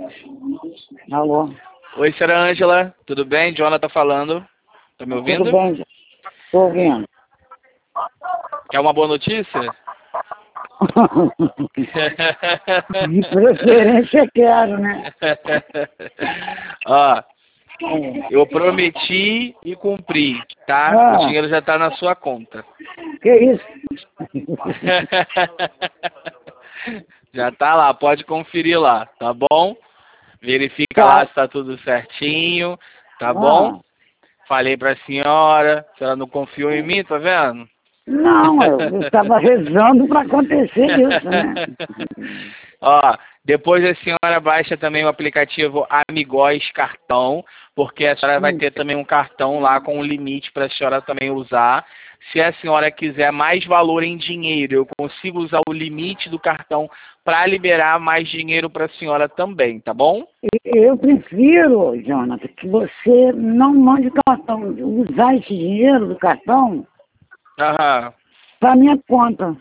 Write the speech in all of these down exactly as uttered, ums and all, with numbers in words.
Alô? Oi, senhora Ângela, tudo bem? Jonathan falando. Tá me ouvindo? Tudo bem? Estou ouvindo. Quer uma boa notícia? De preferência quero, né? Ó, eu prometi e cumpri, tá? Ah. O dinheiro já tá na sua conta. Que isso? Já tá lá, pode conferir lá, tá bom? Verifica Tá. lá se tá tudo certinho, tá bom? Ah. Falei pra senhora, a senhora não confiou em mim, tá vendo? Não, eu estava rezando para acontecer isso, né? Ó, depois a senhora baixa também o aplicativo Amigóis Cartão, porque a senhora vai ter também um cartão lá com um limite para a senhora também usar. Se a senhora quiser mais valor em dinheiro, eu consigo usar o limite do cartão para liberar mais dinheiro para a senhora também, tá bom? Eu prefiro, Jonathan, que você não mande cartão, usar esse dinheiro do cartão Aham. para minha conta.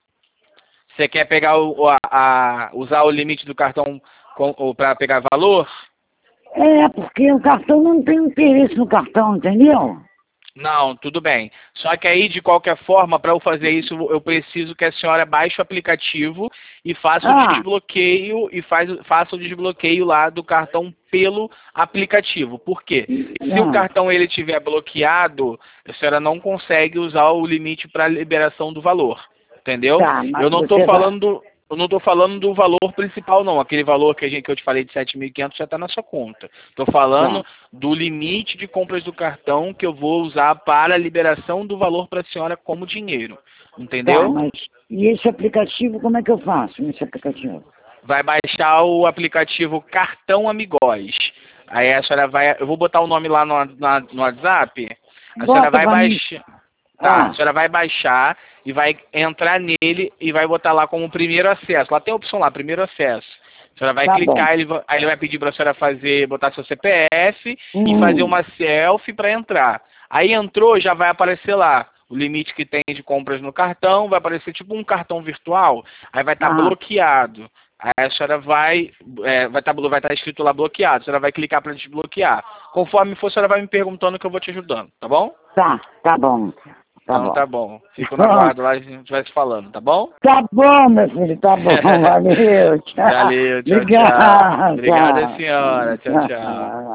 Você quer pegar o, a, a, usar o limite do cartão para pegar valor? É, porque o cartão não tem interesse no cartão, entendeu? Não, tudo bem. Só que aí, de qualquer forma, para eu fazer isso, eu preciso que a senhora baixe o aplicativo e faça Ah. o desbloqueio e faz, faça o desbloqueio lá do cartão pelo aplicativo. Por quê? Se Ah. o cartão ele estiver bloqueado, a senhora não consegue usar o limite para liberação do valor. Entendeu? Tá, mas eu não estou você vai- falando do, eu não estou falando do valor principal, não. Aquele valor que, a gente, que eu te falei de sete mil e quinhentos já está na sua conta. Estou falando Tá. do limite de compras do cartão que eu vou usar para a liberação do valor para a senhora como dinheiro. Tá, Entendeu? mas e esse aplicativo, como é que eu faço nesse aplicativo? Vai baixar o aplicativo Cartão Amigóis. Aí a senhora vai... Eu vou botar o nome lá no, na, no WhatsApp. A senhora Bota vai pra mim. baixar... Tá, Ah. a senhora vai baixar e vai entrar nele e vai botar lá como primeiro acesso. Lá tem a opção lá, primeiro acesso. A senhora vai Tá clicar, bom. ele vai, aí ele vai pedir para a senhora fazer, botar seu C P F Hum. e fazer uma selfie para entrar. Aí entrou, já vai aparecer lá o limite que tem de compras no cartão, vai aparecer tipo um cartão virtual, aí vai estar Ah. bloqueado. Aí a senhora vai, é, vai estar vai estar escrito lá bloqueado, a senhora vai clicar para desbloquear. Conforme for, a senhora vai me perguntando que eu vou te ajudando, tá bom? Tá, tá bom. Tá Então bom. tá bom. Fico na guarda lá e a gente vai se falando, tá bom? Tá bom, meu filho, tá bom. Valeu. Tchau. Valeu, tchau, Obrigado. tchau. Obrigada, senhora. Tchau, tchau.